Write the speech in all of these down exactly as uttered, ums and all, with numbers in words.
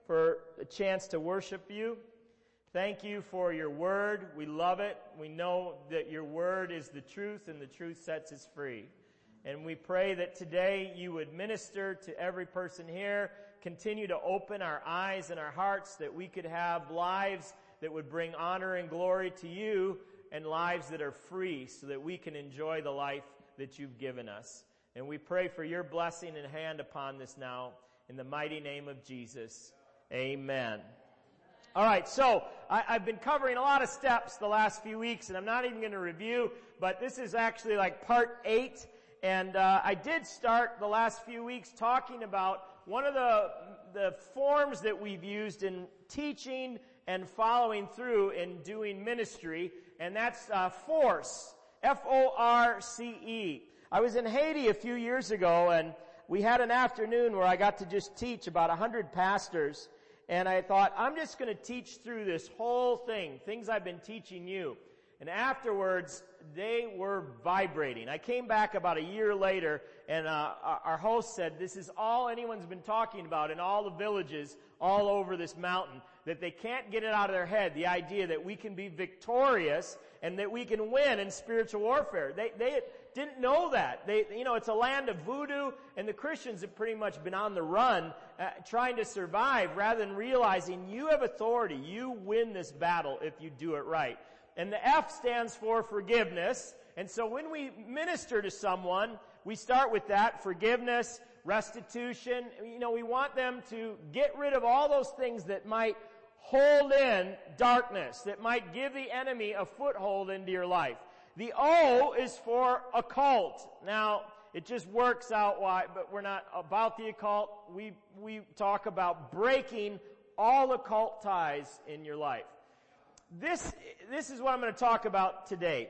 for a chance to worship you. Thank you for your word. We love it. We know that your word is the truth and the truth sets us free. And we pray that today you would minister to every person here, continue to open our eyes and our hearts that we could have lives that would bring honor and glory to you and lives that are free so that we can enjoy the life that you've given us. And we pray for your blessing and hand upon this now in the mighty name of Jesus. Amen. All right, so I, I've been covering a lot of steps the last few weeks, and I'm not even going to review, but this is actually like part eight. And uh, I did start the last few weeks talking about one of the the forms that we've used in teaching and following through in doing ministry, and that's uh, FORCE, F O R C E. I was in Haiti a few years ago, and we had an afternoon where I got to just teach about a hundred pastors, and I thought, I'm just going to teach through this whole thing, things I've been teaching you. And afterwards, they were vibrating. I came back about a year later, and uh, our host said, this is all anyone's been talking about in all the villages all over this mountain, that they can't get it out of their head, the idea that we can be victorious and that we can win in spiritual warfare. They, they didn't know that. They, you know, it's a land of voodoo, and the Christians have pretty much been on the run, uh, trying to survive rather than realizing you have authority. You win this battle if you do it right. And the F stands for forgiveness. And so when we minister to someone, we start with that, forgiveness, restitution. You know, we want them to get rid of all those things that might hold in darkness, that might give the enemy a foothold into your life. The O is for occult. Now, it just works out why, but we're not about the occult. We, we talk about breaking all occult ties in your life. This, this is what I'm going to talk about today.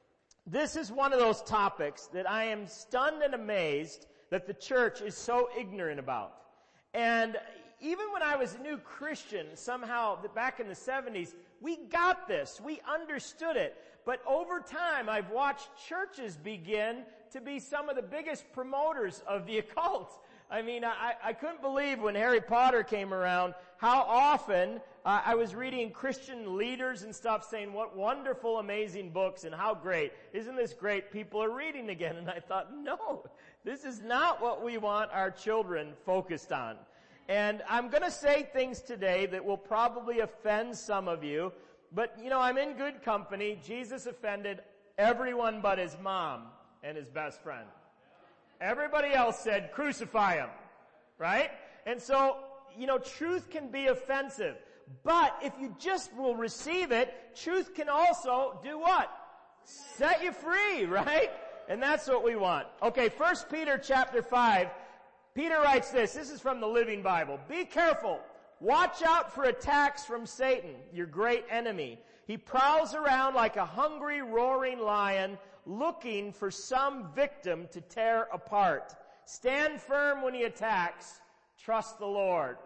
This is one of those topics that I am stunned and amazed that the church is so ignorant about. And even when I was a new Christian, somehow back in the seventies, we got this. We understood it. But over time, I've watched churches begin to be some of the biggest promoters of the occult. I mean, I, I couldn't believe when Harry Potter came around how often uh, I was reading Christian leaders and stuff saying what wonderful, amazing books and how great. Isn't this great? People are reading again. And I thought, no, this is not what we want our children focused on. And I'm going to say things today that will probably offend some of you. But, you know, I'm in good company. Jesus offended everyone but his mom and his best friend. Everybody else said, crucify him, right? And so, you know, truth can be offensive. But if you just will receive it, truth can also do what? Set you free, right? And that's what we want. Okay, First Peter chapter five, Peter writes this. This is from the Living Bible. Be careful. Watch out for attacks from Satan, your great enemy. He prowls around like a hungry, roaring lion, looking for some victim to tear apart. Stand firm when he attacks. Trust the Lord.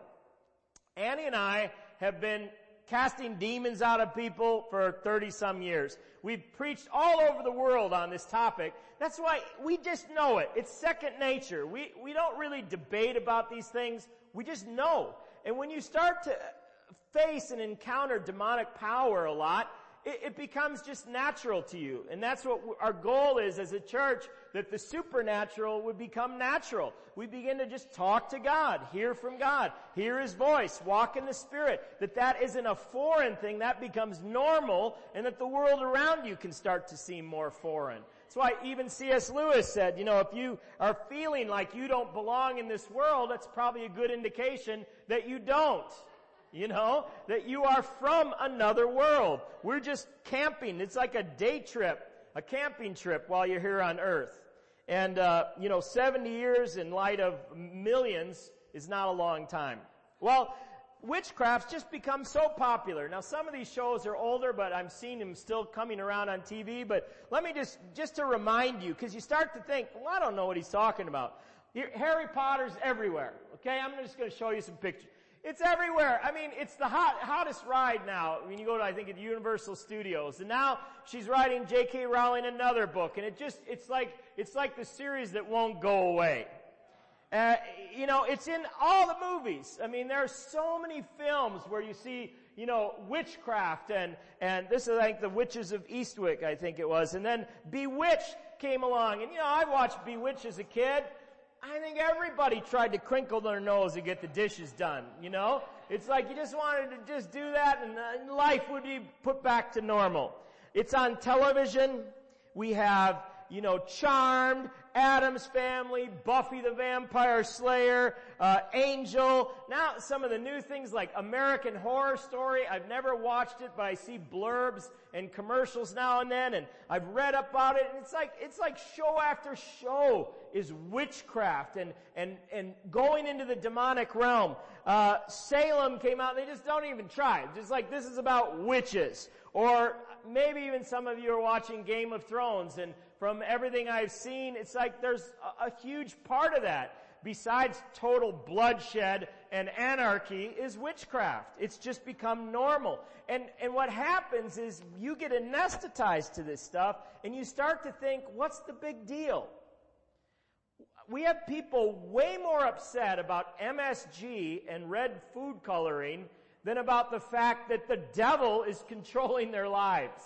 Annie and I have been casting demons out of people for thirty-some years. We've preached all over the world on this topic. That's why we just know it. It's second nature. We, we don't really debate about these things. We just know. And when you start to face and encounter demonic power a lot, it, it becomes just natural to you. And that's what our goal is as a church, that the supernatural would become natural. We begin to just talk to God, hear from God, hear his voice, walk in the Spirit. That that isn't a foreign thing, that becomes normal, and that the world around you can start to seem more foreign. That's why even C S Lewis said, you know, if you are feeling like you don't belong in this world, that's probably a good indication that you don't. You know, that you are from another world. We're just camping. It's like a day trip, a camping trip while you're here on earth. And, uh, you know, seventy years in light of millions is not a long time. Well, witchcraft's just become so popular. Now, some of these shows are older, but I'm seeing them still coming around on T V. But let me just, just to remind you, because you start to think, well, I don't know what he's talking about. Here, Harry Potter's everywhere. Okay, I'm just going to show you some pictures. It's everywhere. I mean, it's the hot, hottest ride now. When you go to, I think, at Universal Studios. And now she's writing J K Rowling another book. And it just, it's like, it's like the series that won't go away. Uh, you know, it's in all the movies. I mean, there are so many films where you see, you know, witchcraft and, and this is like the Witches of Eastwick, I think it was. And then Bewitched came along. And you know, I watched Bewitched as a kid. I think everybody tried to crinkle their nose to get the dishes done, you know? It's like you just wanted to just do that and uh, life would be put back to normal. It's on television. We have, you know, Charmed, Addams Family, Buffy the Vampire Slayer, uh, Angel. Now some of the new things like American Horror Story. I've never watched it, but I see blurbs and commercials now and then, and I've read about it, and it's like, it's like show after show is witchcraft and, and, and going into the demonic realm. Uh, Salem came out, and they just don't even try. Just like this is about witches. Or maybe even some of you are watching Game of Thrones, and from everything I've seen, it's like there's a, a huge part of that, besides total bloodshed and anarchy, is witchcraft. It's just become normal. And, and what happens is you get anesthetized to this stuff, and you start to think, what's the big deal? We have people way more upset about M S G and red food coloring than about the fact that the devil is controlling their lives.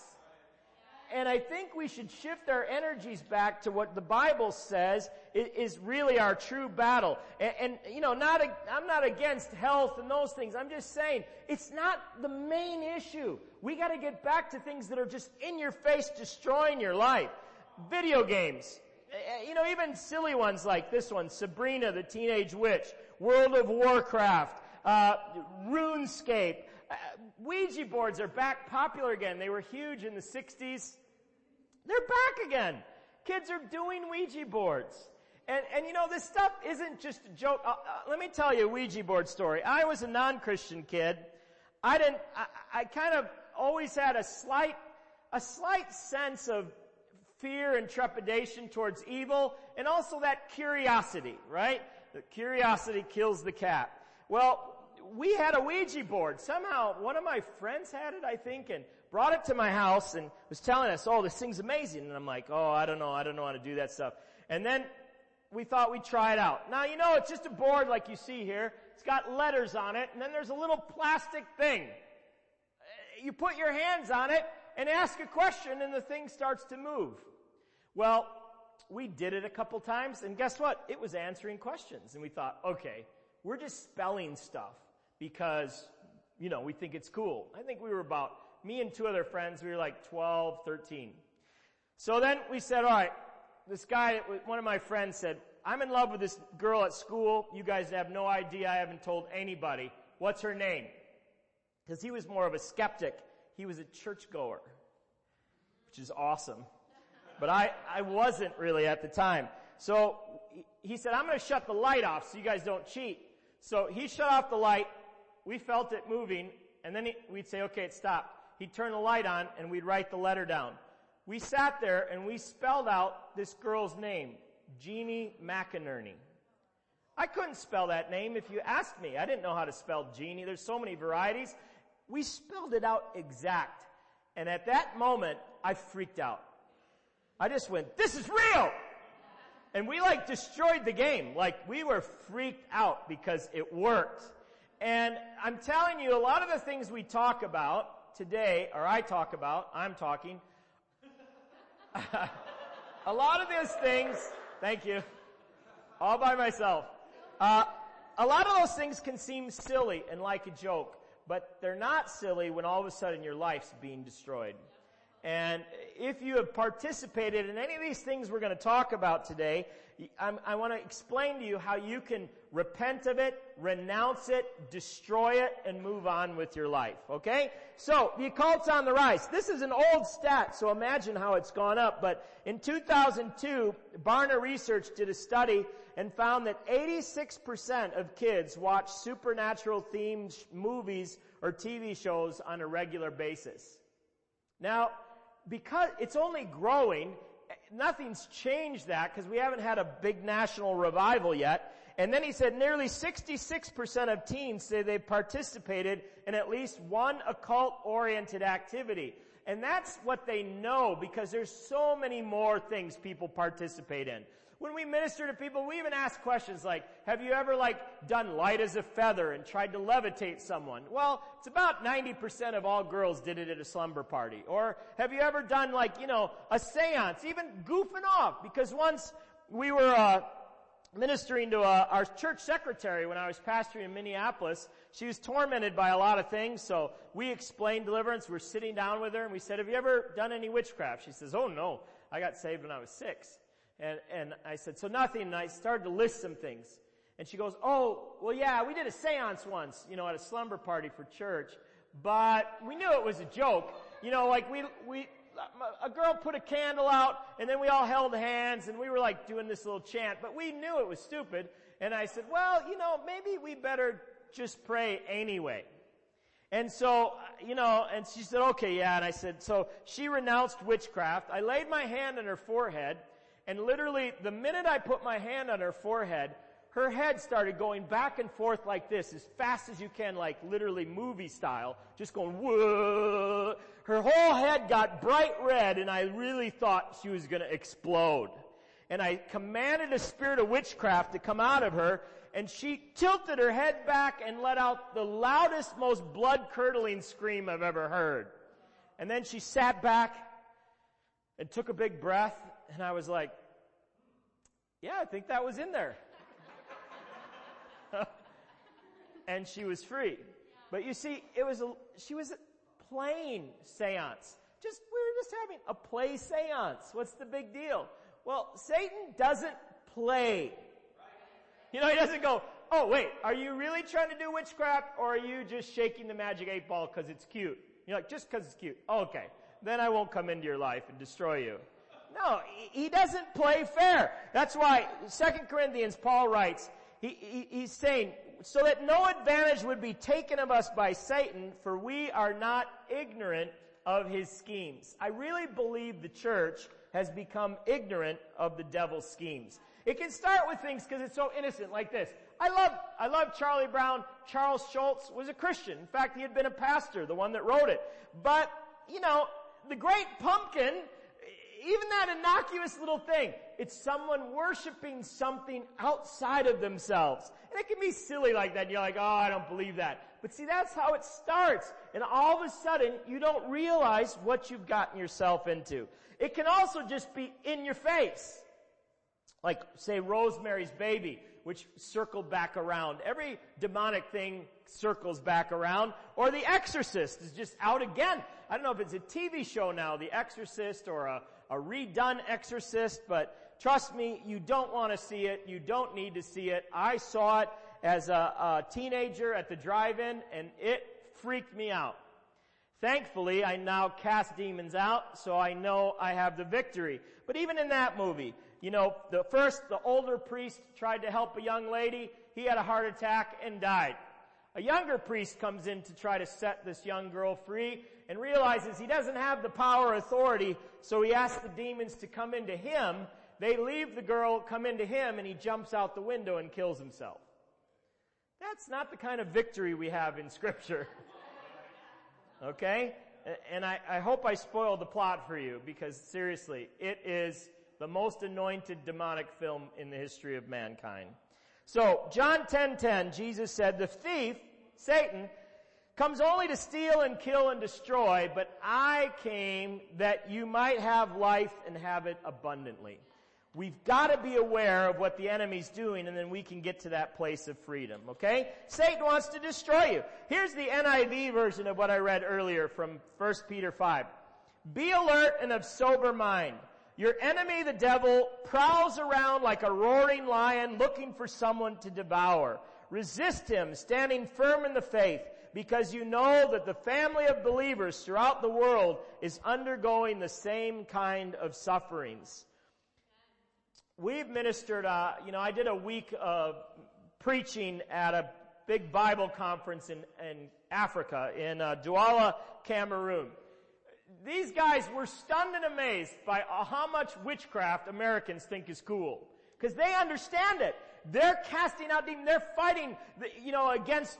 And I think we should shift our energies back to what the Bible says is really our true battle. And, and you know, not a, I'm not against health and those things. I'm just saying it's not the main issue. We got to get back to things that are just in your face, destroying your life. Video games. You know, even silly ones like this one, Sabrina the Teenage Witch, World of Warcraft, uh, RuneScape. Uh, Ouija boards are back popular again. They were huge in the sixties. They're back again. Kids are doing Ouija boards. And, and you know, this stuff isn't just a joke. Uh, uh, let me tell you a Ouija board story. I was a non-Christian kid. I didn't, I, I kind of always had a slight, a slight sense of fear and trepidation towards evil, and also that curiosity, right? The curiosity kills the cat. Well, we had a Ouija board. Somehow, one of my friends had it, I think, and brought it to my house and was telling us, oh, this thing's amazing. And I'm like, oh, I don't know. I don't know how to do that stuff. And then we thought we'd try it out. Now, you know, it's just a board like you see here. It's got letters on it, and then there's a little plastic thing. You put your hands on it and ask a question, and the thing starts to move. Well, we did it a couple times, and guess what? It was answering questions. And we thought, okay, we're just spelling stuff because, you know, we think it's cool. I think we were about, me and two other friends, we were like twelve, thirteen. So then we said, all right, this guy, one of my friends said, I'm in love with this girl at school. You guys have no idea. I haven't told anybody. What's her name? Because he was more of a skeptic. He was a churchgoer, which is awesome. But I, I wasn't really at the time. So he said, I'm going to shut the light off so you guys don't cheat. So he shut off the light. We felt it moving. And then he, we'd say, okay, it stopped. He'd turn the light on and we'd write the letter down. We sat there and we spelled out this girl's name, Jeannie McInerney. I couldn't spell that name if you asked me. I didn't know how to spell Jeannie. There's so many varieties. We spelled it out exact. And at that moment, I freaked out. I just went, this is real! And we like destroyed the game. Like we were freaked out because it worked. And I'm telling you, a lot of the things we talk about today, or I talk about, I'm talking, a lot of those things, thank you, all by myself. Uh, a lot of those things can seem silly and like a joke, but they're not silly when all of a sudden your life's being destroyed. And if you have participated in any of these things we're going to talk about today, I'm, I want to explain to you how you can repent of it, renounce it, destroy it, and move on with your life. Okay? So, the occult's on the rise. This is an old stat, so imagine how it's gone up. But in two thousand two, Barna Research did a study and found that eighty-six percent of kids watch supernatural-themed movies or T V shows on a regular basis. Now, because it's only growing, nothing's changed that because we haven't had a big national revival yet. And then he said nearly sixty-six percent of teens say they've participated in at least one occult-oriented activity. And that's what they know because there's so many more things people participate in. when we minister to people, we even ask questions like, have you ever like done light as a feather and tried to levitate someone? Well, it's about ninety percent of all girls did it at a slumber party. Or have you ever done like, you know, a seance, even goofing off? Because once we were, uh, ministering to uh, our church secretary when I was pastoring in Minneapolis. She was tormented by a lot of things, so we explained deliverance. We're sitting down with her, and we said, have you ever done any witchcraft? She says, oh, no, I got saved when I was six. And, and I said, so nothing, and I started to list some things. And she goes, oh, well, yeah, we did a seance once, you know, at a slumber party for church, but we knew it was a joke. You know, like we, we, a girl put a candle out, and then we all held hands, and we were like doing this little chant, but we knew it was stupid. And I said, well, you know, maybe we better just pray anyway. And so, you know, and she said, okay, yeah. And I said, so she renounced witchcraft. I laid my hand on her forehead, and literally the minute I put my hand on her forehead, her head started going back and forth like this, as fast as you can, like literally movie style, just going, whoa. Her whole head got bright red, and I really thought she was going to explode. And I commanded a spirit of witchcraft to come out of her, and she tilted her head back and let out the loudest, most blood-curdling scream I've ever heard. And then she sat back and took a big breath, and I was like, yeah, I think that was in there. And she was free. But you see, it was a, she was a plain seance. Just, we were just having a play seance. What's the big deal? Well, Satan doesn't play. You know, he doesn't go, oh, wait, are you really trying to do witchcraft, or are you just shaking the magic eight ball because it's cute? You're like, just because it's cute. Oh, okay. Then I won't come into your life and destroy you. No, he doesn't play fair. That's why Second Corinthians, Paul writes, he, he, he's saying, so that no advantage would be taken of us by Satan, for we are not ignorant of his schemes. I really believe the church has become ignorant of the devil's schemes. It can start with things because it's so innocent, like this. I love, I love Charlie Brown. Charles Schultz was a Christian. In fact, he had been a pastor, the one that wrote it. But, you know, the Great Pumpkin, even that innocuous little thing, it's someone worshiping something outside of themselves. And it can be silly like that. You're like, oh, I don't believe that. But see, that's how it starts. And all of a sudden, you don't realize what you've gotten yourself into. It can also just be in your face. Like, say, Rosemary's Baby, which circled back around. Every demonic thing circles back around. Or The Exorcist is just out again. I don't know if it's a T V show now, The Exorcist, or a, a redone Exorcist, but trust me, you don't want to see it. You don't need to see it. I saw it as a, a teenager at the drive-in, and it freaked me out. Thankfully, I now cast demons out, so I know I have the victory. But even in that movie, you know, the first, the older priest tried to help a young lady. He had a heart attack and died. A younger priest comes in to try to set this young girl free and realizes he doesn't have the power or authority, so he asks the demons to come into him. They leave the girl, come into him, and he jumps out the window and kills himself. That's not the kind of victory we have in Scripture. Okay? And I, I hope I spoiled the plot for you, because seriously, it is the most anointed demonic film in the history of mankind. So, John ten ten, Jesus said, the thief, Satan, comes only to steal and kill and destroy, but I came that you might have life and have it abundantly. We've got to be aware of what the enemy's doing, and then we can get to that place of freedom, okay? Satan wants to destroy you. Here's the N I V version of what I read earlier from First Peter five. Be alert and of sober mind. Your enemy, the devil, prowls around like a roaring lion looking for someone to devour. Resist him, standing firm in the faith, because you know that the family of believers throughout the world is undergoing the same kind of sufferings. We've ministered, uh, you know, I did a week of preaching at a big Bible conference in, in Africa, in uh, Douala, Cameroon. These guys were stunned and amazed by uh, how much witchcraft Americans think is cool. Because they understand it. They're casting out demons. They're fighting, the, you know, against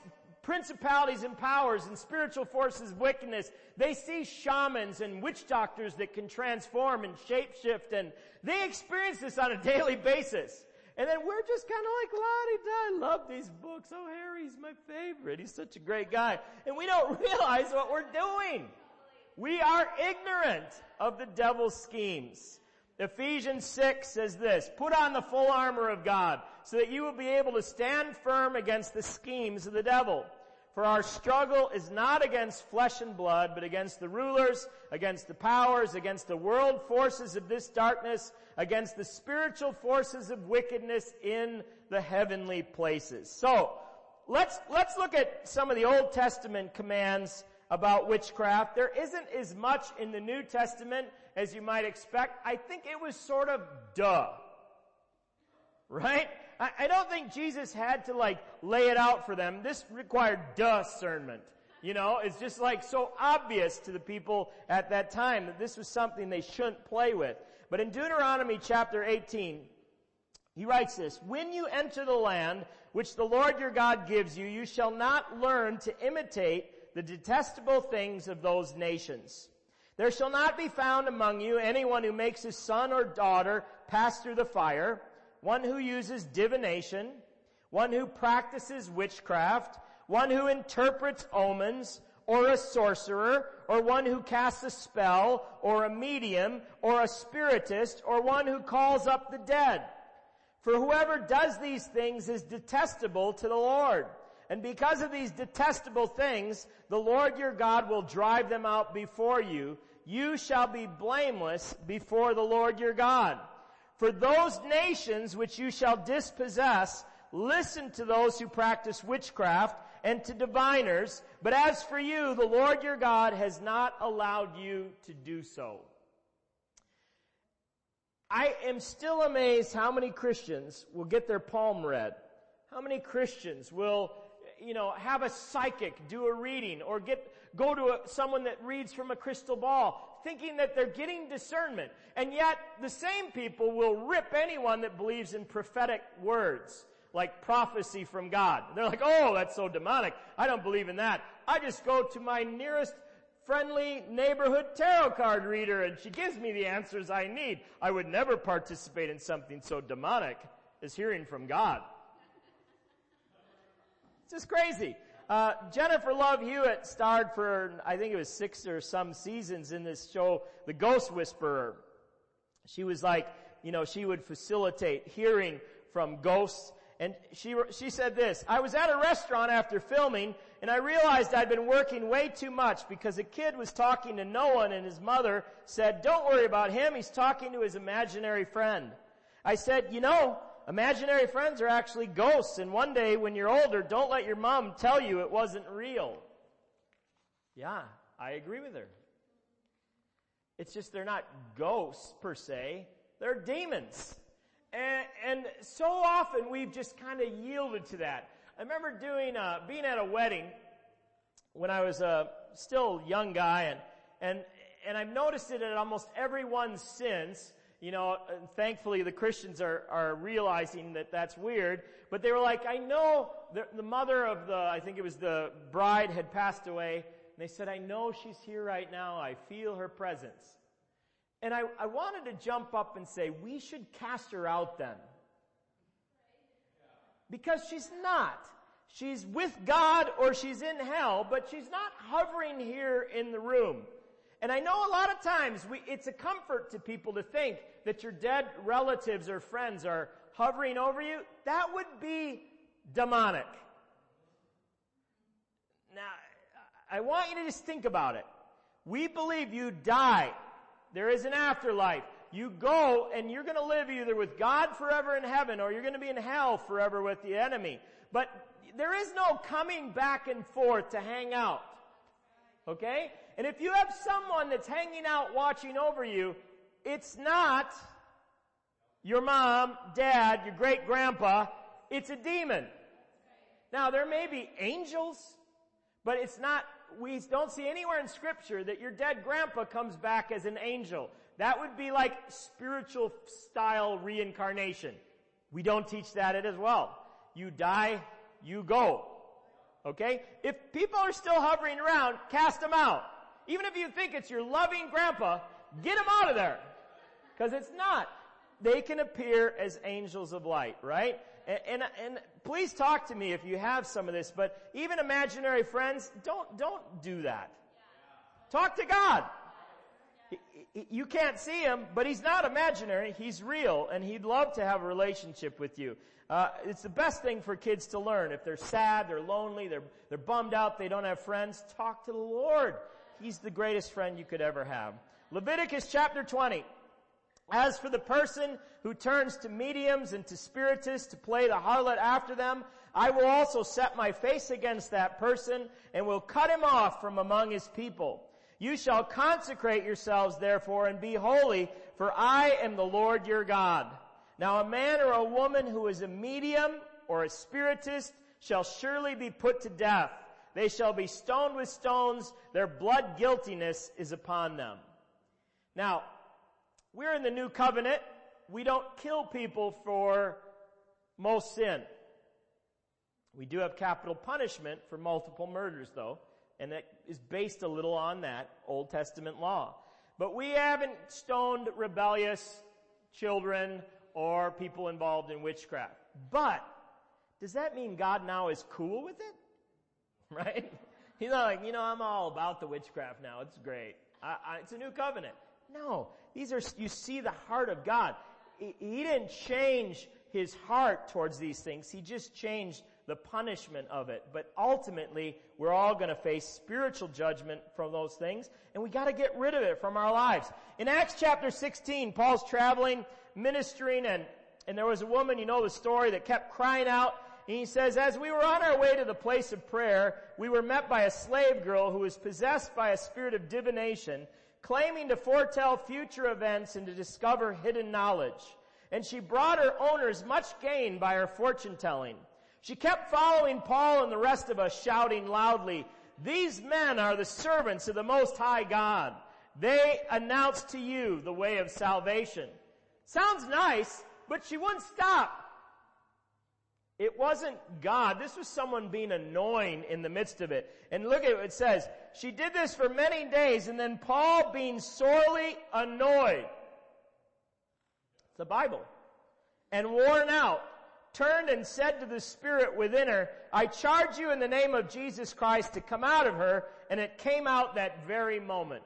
principalities and powers and spiritual forces of wickedness. They see shamans and witch doctors that can transform and shapeshift, and they experience this on a daily basis. And then we're just kind of like, la-di-da, I love these books. Oh, Harry's my favorite. He's such a great guy. And we don't realize what we're doing. We are ignorant of the devil's schemes. Ephesians six says this, put on the full armor of God so that you will be able to stand firm against the schemes of the devil. For our struggle is not against flesh and blood, but against the rulers, against the powers, against the world forces of this darkness, against the spiritual forces of wickedness in the heavenly places. So, let's, let's look at some of the Old Testament commands about witchcraft. There isn't as much in the New Testament as you might expect. I think it was sort of duh. Right? I, I don't think Jesus had to like lay it out for them. This required discernment. You know, it's just like so obvious to the people at that time that this was something they shouldn't play with. But in Deuteronomy chapter eighteen, he writes this, when you enter the land which the Lord your God gives you, you shall not learn to imitate the detestable things of those nations. There shall not be found among you anyone who makes his son or daughter pass through the fire, one who uses divination, one who practices witchcraft, one who interprets omens, or a sorcerer, or one who casts a spell, or a medium, or a spiritist, or one who calls up the dead. For whoever does these things is detestable to the Lord. And because of these detestable things, the Lord your God will drive them out before you. You shall be blameless before the Lord your God. For those nations which you shall dispossess, listen to those who practice witchcraft and to diviners. But as for you, the Lord your God has not allowed you to do so. I am still amazed how many Christians will get their palm read. How many Christians will, you know, have a psychic do a reading or get go to a, someone that reads from a crystal ball, thinking that they're getting discernment. And yet, the same people will rip anyone that believes in prophetic words, like prophecy from God. They're like, oh, that's so demonic. I don't believe in that. I just go to my nearest friendly neighborhood tarot card reader and she gives me the answers I need. I would never participate in something so demonic as hearing from God. It's just crazy. Uh, Jennifer Love Hewitt starred for, I think it was six or some seasons in this show, The Ghost Whisperer. She was like, you know, she would facilitate hearing from ghosts. And she, she said this, I was at a restaurant after filming and I realized I'd been working way too much because a kid was talking to no one and his mother said, don't worry about him, he's talking to his imaginary friend. I said, you know, imaginary friends are actually ghosts, and one day when you're older, don't let your mom tell you it wasn't real. Yeah, I agree with her. It's just they're not ghosts per se, they're demons. And, and so often we've just kind of yielded to that. I remember doing, uh, being at a wedding when I was a still young guy, and, and, and I've noticed it at almost everyone since. You know, and thankfully the Christians are, are realizing that that's weird. But they were like, I know the, the mother of the, I think it was the bride had passed away. And they said, I know she's here right now. I feel her presence. And I, I wanted to jump up and say, we should cast her out then. Because she's not. She's with God or she's in hell, but she's not hovering here in the room. And I know a lot of times we, it's a comfort to people to think that your dead relatives or friends are hovering over you. That would be demonic. Now, I want you to just think about it. We believe you die. There is an afterlife. You go and you're going to live either with God forever in heaven or you're going to be in hell forever with the enemy. But there is no coming back and forth to hang out. Okay? And if you have someone that's hanging out watching over you, it's not your mom, dad, your great-grandpa. It's a demon. Now, there may be angels, but it's not, we don't see anywhere in Scripture that your dead grandpa comes back as an angel. That would be like spiritual style reincarnation. We don't teach that as well. You die, you go. Okay? If people are still hovering around, cast them out. Even if you think it's your loving grandpa, get them out of there. Because it's not. They can appear as angels of light, right? And, and, and please talk to me if you have some of this, but even imaginary friends, don't, don't do that. Talk to God. You can't see him, but he's not imaginary. He's real, and he'd love to have a relationship with you. Uh, it's the best thing for kids to learn. If they're sad, they're lonely, they're, they're bummed out, they don't have friends, talk to the Lord. He's the greatest friend you could ever have. Leviticus chapter twenty. As for the person who turns to mediums and to spiritists to play the harlot after them, I will also set my face against that person and will cut him off from among his people. You shall consecrate yourselves, therefore, and be holy, for I am the Lord your God. Now a man or a woman who is a medium or a spiritist shall surely be put to death. They shall be stoned with stones. Their blood guiltiness is upon them. Now, we're in the new covenant. We don't kill people for most sin. We do have capital punishment for multiple murders, though. And that is based a little on that Old Testament law. But we haven't stoned rebellious children or people involved in witchcraft. But does that mean God now is cool with it? Right? He's not like, you know, I'm all about the witchcraft now. It's great. I, I, it's a new covenant. No. These are, you see the heart of God. He, he didn't change his heart towards these things. He just changed the punishment of it. But ultimately, we're all going to face spiritual judgment from those things, and we got to get rid of it from our lives. In Acts chapter sixteen, Paul's traveling, ministering, and, and there was a woman, you know the story, that kept crying out. And he says, as we were on our way to the place of prayer, we were met by a slave girl who was possessed by a spirit of divination, claiming to foretell future events and to discover hidden knowledge. And she brought her owners much gain by her fortune-telling. She kept following Paul and the rest of us, shouting loudly, these men are the servants of the Most High God. They announce to you the way of salvation. Sounds nice, but she wouldn't stop. It wasn't God. This was someone being annoying in the midst of it. And look at what it says. She did this for many days, and then Paul, being sorely annoyed, it's the Bible, and worn out, turned and said to the spirit within her, I charge you in the name of Jesus Christ to come out of her, and it came out that very moment.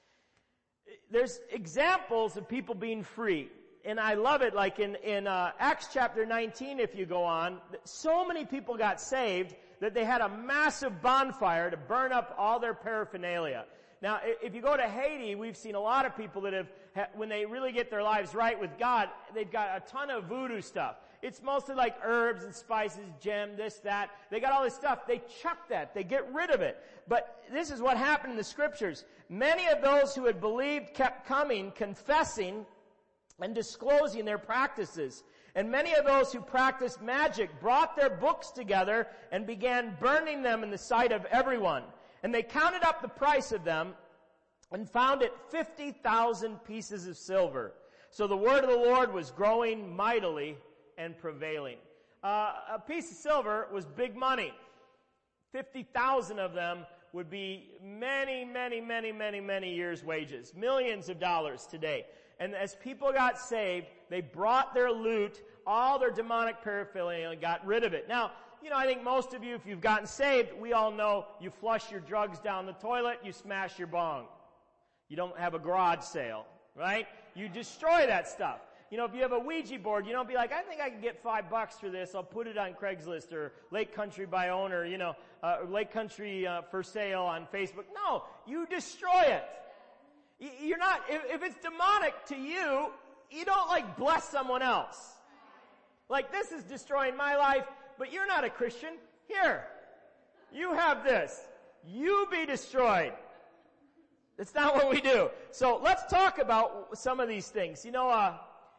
There's examples of people being free. And I love it, like in, in uh, Acts chapter nineteen, if you go on, so many people got saved that they had a massive bonfire to burn up all their paraphernalia. Now, if you go to Haiti, we've seen a lot of people that have, when they really get their lives right with God, they've got a ton of voodoo stuff. It's mostly like herbs and spices, gem, this, that. They got all this stuff. They chuck that. They get rid of it. But this is what happened in the scriptures. Many of those who had believed kept coming, confessing, and disclosing their practices. And many of those who practiced magic brought their books together and began burning them in the sight of everyone. And they counted up the price of them and found it fifty thousand pieces of silver. So the word of the Lord was growing mightily and prevailing. Uh, a piece of silver was big money. fifty thousand of them would be many, many, many, many, many years' wages. Millions of dollars today. And as people got saved, they brought their loot, all their demonic paraphernalia, and got rid of it. Now, you know, I think most of you, if you've gotten saved, we all know you flush your drugs down the toilet, you smash your bong. You don't have a garage sale, right? You destroy that stuff. You know, if you have a Ouija board, you don't be like, I think I can get five bucks for this. I'll put it on Craigslist or Lake Country by owner, you know, uh, Lake Country uh, for sale on Facebook. No, you destroy it. You're not, if, if it's demonic to you, you don't like bless someone else. Like, this is destroying my life, but you're not a Christian. Here, you have this. You be destroyed. That's not what we do. So let's talk about some of these things. You know, uh,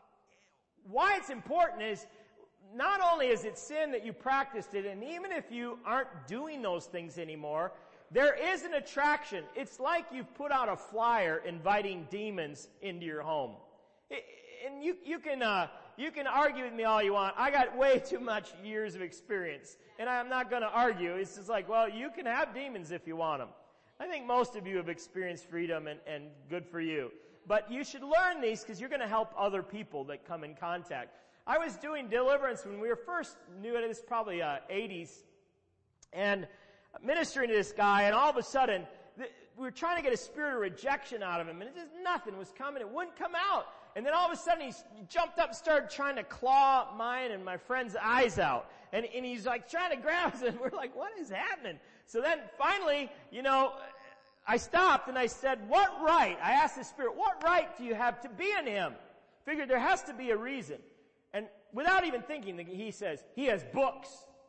why it's important is not only is it sin that you practiced it, and even if you aren't doing those things anymore, there is an attraction. It's like you've put out a flyer inviting demons into your home. It, and you, you can, uh, You can argue with me all you want. I got way too much years of experience. And I'm not going to argue. It's just like, well, you can have demons if you want them. I think most of you have experienced freedom, and, and good for you. But you should learn these because you're going to help other people that come in contact. I was doing deliverance when we were first new. It was probably uh, eighties. And ministering to this guy, and all of a sudden, th- we were trying to get a spirit of rejection out of him, and it just, nothing was coming. It wouldn't come out. And then all of a sudden, he jumped up and started trying to claw mine and my friend's eyes out. And, and he's like trying to grab us, and we're like, what is happening? So then finally, you know, I stopped and I said, what right? I asked the Spirit, what right do you have to be in him? Figured there has to be a reason. And without even thinking, he says, he has books.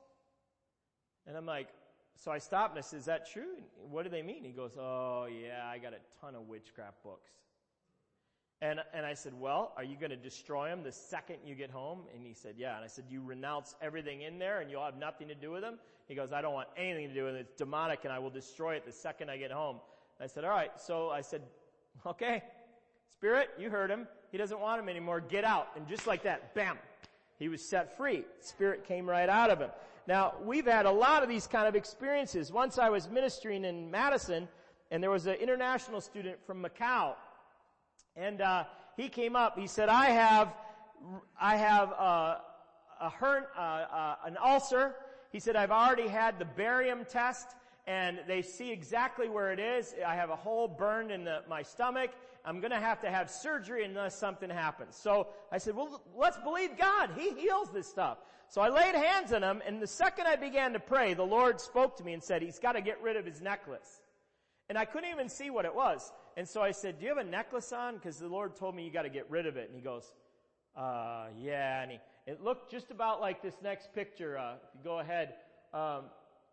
And I'm like, so I stopped and I said, is that true? What do they mean? He goes, oh yeah, I got a ton of witchcraft books. And, and I said, well, are you going to destroy them the second you get home? And he said, yeah. And I said, you renounce everything in there and you'll have nothing to do with them? He goes, I don't want anything to do with it. It's demonic and I will destroy it the second I get home. And I said, all right. So I said, okay, Spirit, you heard him. He doesn't want him anymore. Get out. And just like that, bam, he was set free. Spirit came right out of him. Now, we've had a lot of these kind of experiences. Once I was ministering in Madison, and there was an international student from Macau. And uh he came up. He said, I have I have uh, a hernia, uh, uh, an ulcer. He said, I've already had the barium test, and they see exactly where it is. I have a hole burned in the, my stomach. I'm going to have to have surgery unless something happens. So I said, well, let's believe God. He heals this stuff. So I laid hands on him, and the second I began to pray, the Lord spoke to me and said, he's got to get rid of his necklace. And I couldn't even see what it was. And so I said, do you have a necklace on? Because the Lord told me you got to get rid of it. And he goes, uh, yeah. And he, it looked just about like this next picture. Uh, if you go ahead. Um,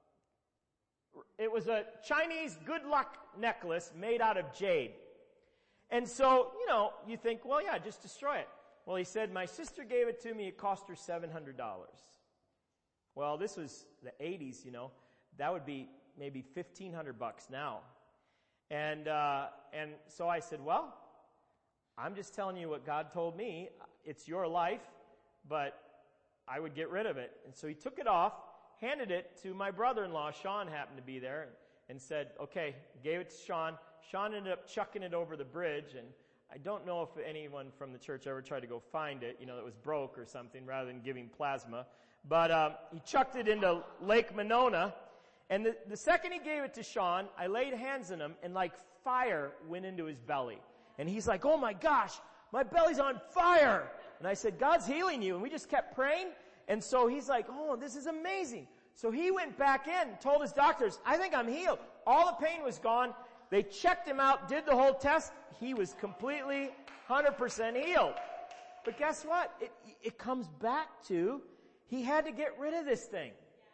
it was a Chinese good luck necklace made out of jade. And so, you know, you think, well, yeah, just destroy it. Well, he said, my sister gave it to me. It cost her seven hundred dollars. Well, this was the eighties, you know. That would be maybe fifteen hundred bucks now. And, uh, and so I said, well, I'm just telling you what God told me. It's your life, but I would get rid of it. And so he took it off, handed it to my brother-in-law. Sean happened to be there, and said, okay, gave it to Sean. Sean ended up chucking it over the bridge, and I don't know if anyone from the church ever tried to go find it, you know, that was broke or something, rather than giving plasma. But um, he chucked it into Lake Monona, and the, the second he gave it to Sean, I laid hands on him, and like fire went into his belly. And he's like, oh my gosh, my belly's on fire. And I said, God's healing you. And we just kept praying. And so he's like, oh, this is amazing. So he went back in, told his doctors, I think I'm healed. All the pain was gone. They checked him out, did the whole test. He was completely one hundred percent healed. But guess what? It, it comes back to he had to get rid of this thing.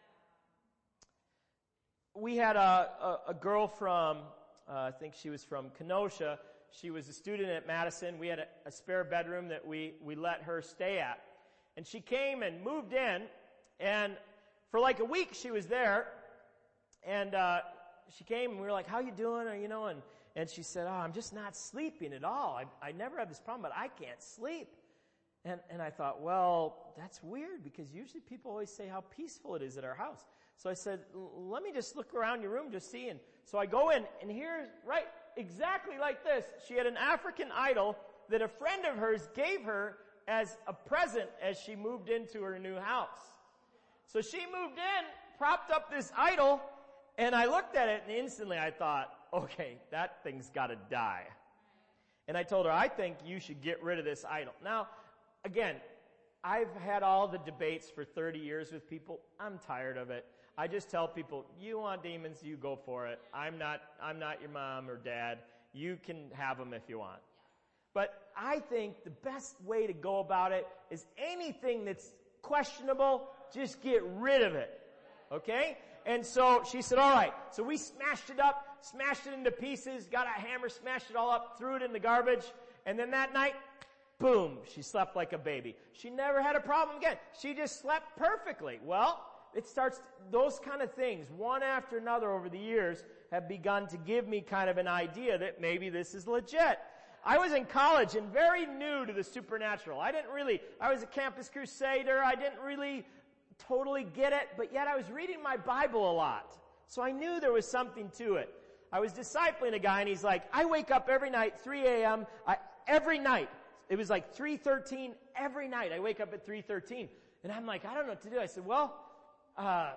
We had a, a, a girl from, uh, I think she was from Kenosha. She was a student at Madison. We had a, a spare bedroom that we, we let her stay at. And she came and moved in, and for like a week she was there, and uh she came and we were like, how you doing? Or, you know, and, and she said, oh, I'm just not sleeping at all. I, I never have this problem, but I can't sleep. And, and I thought, well, that's weird because usually people always say how peaceful it is at our house. So I said, let me just look around your room, just see. And so I go in, and here's, right, exactly like this. She had an African idol that a friend of hers gave her as a present as she moved into her new house. So she moved in, propped up this idol, and I looked at it, and instantly I thought, okay, that thing's got to die. And I told her, I think you should get rid of this idol. Now, again, I've had all the debates for thirty years with people. I'm tired of it. I just tell people, you want demons, you go for it. I'm not, I'm not your mom or dad. You can have them if you want. But I think the best way to go about it is anything that's questionable, just get rid of it. Okay? And so she said, all right. So we smashed it up, smashed it into pieces, got a hammer, smashed it all up, threw it in the garbage. And then that night, boom, she slept like a baby. She never had a problem again. She just slept perfectly. Well, it starts, those kind of things, one after another over the years, have begun to give me kind of an idea that maybe this is legit. I was in college and very new to the supernatural. I didn't really, I was a campus crusader. I didn't really totally get it, but yet I was reading my Bible a lot. So I knew there was something to it. I was discipling a guy and he's like, I wake up every night, three a.m., I, every night. It was like three thirteen every night. I wake up at three thirteen. And I'm like, I don't know what to do. I said, well, uh,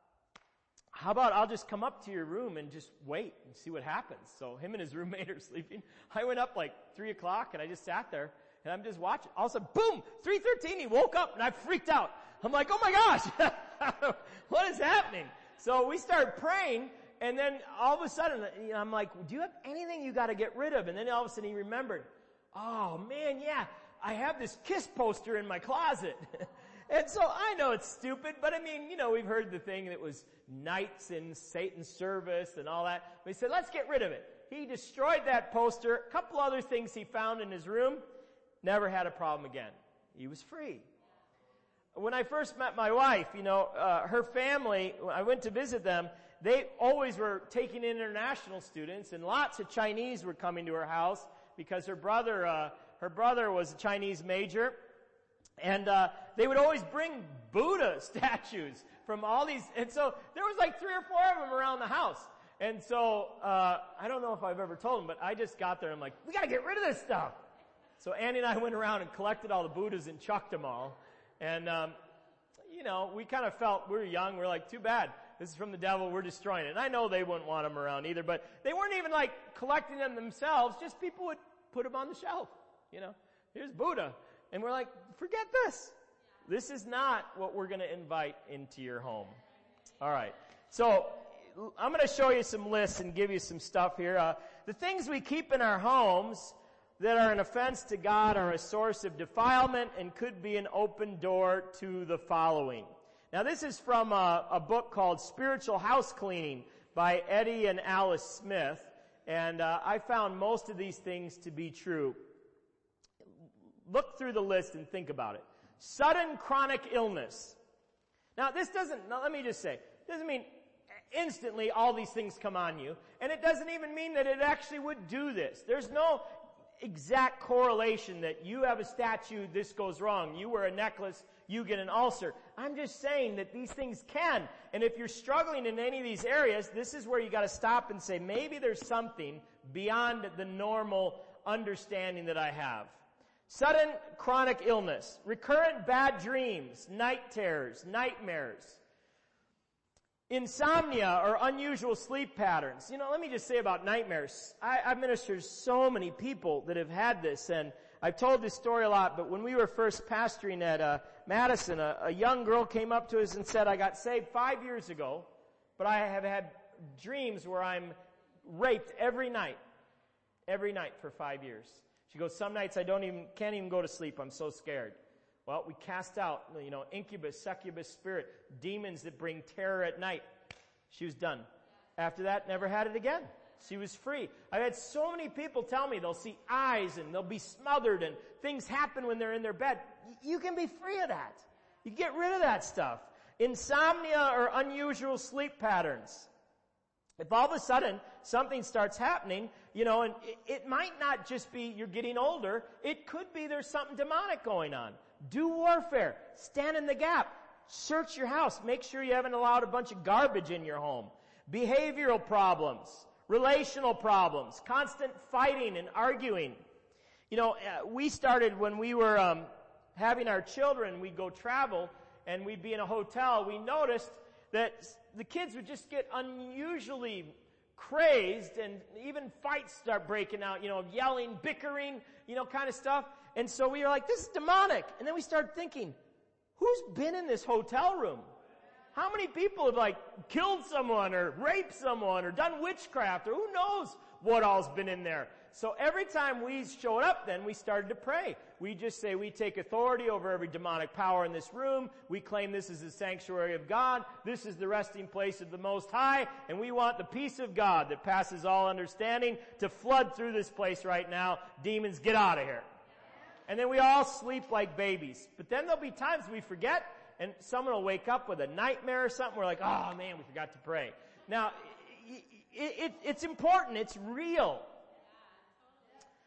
how about I'll just come up to your room and just wait and see what happens. So him and his roommate are sleeping. I went up like three o'clock and I just sat there and I'm just watching. All of a sudden, boom, three thirteen, he woke up and I freaked out. I'm like, oh my gosh, what is happening? So we started praying and then all of a sudden, you know, I'm like, do you have anything you got to get rid of? And then all of a sudden he remembered, oh man, yeah, I have this KISS poster in my closet. And so I know it's stupid, but I mean, you know, we've heard the thing that was knights in Satan's service and all that. We said, let's get rid of it. He destroyed that poster. A couple other things he found in his room. Never had a problem again. He was free. When I first met my wife, you know, uh, her family, when I went to visit them, they always were taking in international students, and lots of Chinese were coming to her house because her brother, uh, her brother was a Chinese major. And uh they would always bring Buddha statues from all these, and so there was like three or four of them around the house. And so uh I don't know if I've ever told them, but I just got there and I'm like, we gotta get rid of this stuff. So Andy and I went around and collected all the Buddhas and chucked them all. And um you know, we kind of felt, we were young, we we're like, too bad. This is from the devil, we're destroying it. And I know they wouldn't want them around either, but they weren't even like collecting them themselves, just people would put them on the shelf. You know, here's Buddha. And we're like, forget this. This is not what we're going to invite into your home. All right. So I'm going to show you some lists and give you some stuff here. Uh, the things we keep in our homes that are an offense to God are a source of defilement and could be an open door to the following. Now, this is from a, a book called Spiritual House Cleaning by Eddie and Alice Smith. And uh, I found most of these things to be true. Look through the list and think about it. Sudden chronic illness. Now, this doesn't, now let me just say, doesn't mean instantly all these things come on you. And it doesn't even mean that it actually would do this. There's no exact correlation that you have a statue, this goes wrong. You wear a necklace, you get an ulcer. I'm just saying that these things can. And if you're struggling in any of these areas, this is where you got to stop and say, maybe there's something beyond the normal understanding that I have. Sudden chronic illness, recurrent bad dreams, night terrors, nightmares, insomnia or unusual sleep patterns. You know, let me just say about nightmares. I, I've ministered to so many people that have had this, and I've told this story a lot, but when we were first pastoring at uh, Madison, a, a young girl came up to us and said, I got saved five years ago, but I have had dreams where I'm raped every night, every night for five years. She goes, some nights I don't even, can't even go to sleep. I'm so scared. Well, we cast out, you know, incubus, succubus spirit, demons that bring terror at night. She was done. After that, never had it again. She was free. I've had so many people tell me they'll see eyes and they'll be smothered and things happen when they're in their bed. You can be free of that. You get rid of that stuff. Insomnia or unusual sleep patterns. If all of a sudden something starts happening, you know, and it, it might not just be you're getting older. It could be there's something demonic going on. Do warfare. Stand in the gap. Search your house. Make sure you haven't allowed a bunch of garbage in your home. Behavioral problems. Relational problems. Constant fighting and arguing. You know, uh, we started when we were um, having our children. We'd go travel and we'd be in a hotel. We noticed that the kids would just get unusually crazed and even fights start breaking out, you know, yelling, bickering, you know, kind of stuff. And so we were like, this is demonic. And then we started thinking, who's been in this hotel room? How many people have like killed someone or raped someone or done witchcraft or who knows what all's been in there? So every time we showed up then, we started to pray. We just say we take authority over every demonic power in this room. We claim this is the sanctuary of God. This is the resting place of the Most High. And we want the peace of God that passes all understanding to flood through this place right now. Demons, get out of here. And then we all sleep like babies. But then there'll be times we forget and someone will wake up with a nightmare or something. We're like, oh man, we forgot to pray. Now, it, it, it's important. It's real.